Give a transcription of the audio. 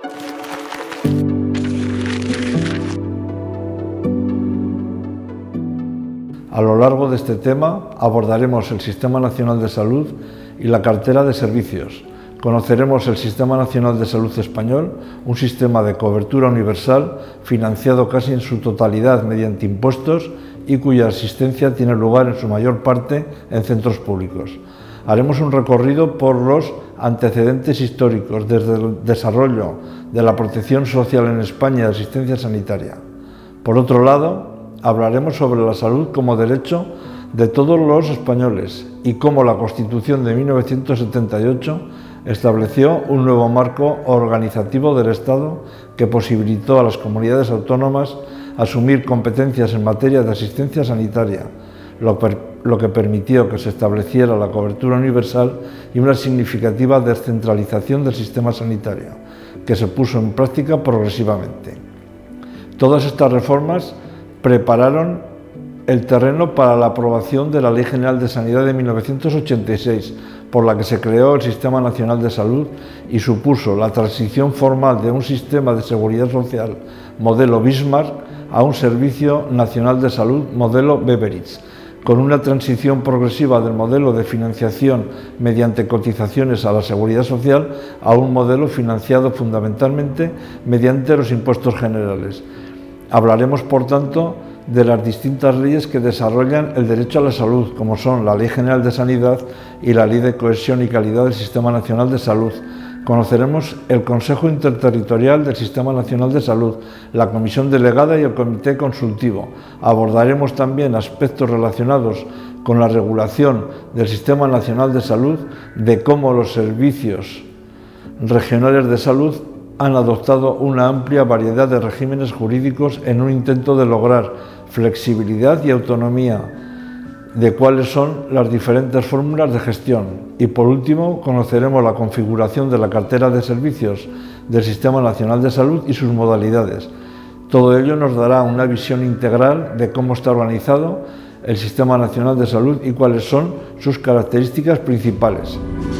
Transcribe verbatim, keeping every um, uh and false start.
A lo largo de este tema abordaremos el Sistema Nacional de Salud y la cartera de servicios. Conoceremos el Sistema Nacional de Salud español, un sistema de cobertura universal financiado casi en su totalidad mediante impuestos y cuya asistencia tiene lugar en su mayor parte en centros públicos. Haremos un recorrido por los antecedentes históricos desde el desarrollo de la protección social en España y de asistencia sanitaria. Por otro lado, hablaremos sobre la salud como derecho de todos los españoles y cómo la Constitución de mil novecientos setenta y ocho estableció un nuevo marco organizativo del Estado que posibilitó a las comunidades autónomas asumir competencias en materia de asistencia sanitaria, lo, per, lo que permitió que se estableciera la cobertura universal y una significativa descentralización del sistema sanitario, que se puso en práctica progresivamente. Todas estas reformas prepararon el terreno para la aprobación de la Ley General de Sanidad de mil novecientos ochenta y seis, por la que se creó el Sistema Nacional de Salud y supuso la transición formal de un sistema de seguridad social modelo Bismarck a un Servicio Nacional de Salud modelo Beveridge, con una transición progresiva del modelo de financiación mediante cotizaciones a la Seguridad Social a un modelo financiado fundamentalmente mediante los impuestos generales. Hablaremos, por tanto, de las distintas leyes que desarrollan el derecho a la salud, como son la Ley General de Sanidad y la Ley de Cohesión y Calidad del Sistema Nacional de Salud. Conoceremos el Consejo Interterritorial del Sistema Nacional de Salud, la Comisión Delegada y el Comité Consultivo. Abordaremos también aspectos relacionados con la regulación del Sistema Nacional de Salud, de cómo los servicios regionales de salud han adoptado una amplia variedad de regímenes jurídicos en un intento de lograr flexibilidad y autonomía, de cuáles son las diferentes fórmulas de gestión. Y por último, conoceremos la configuración de la cartera de servicios del Sistema Nacional de Salud y sus modalidades. Todo ello nos dará una visión integral de cómo está organizado el Sistema Nacional de Salud y cuáles son sus características principales.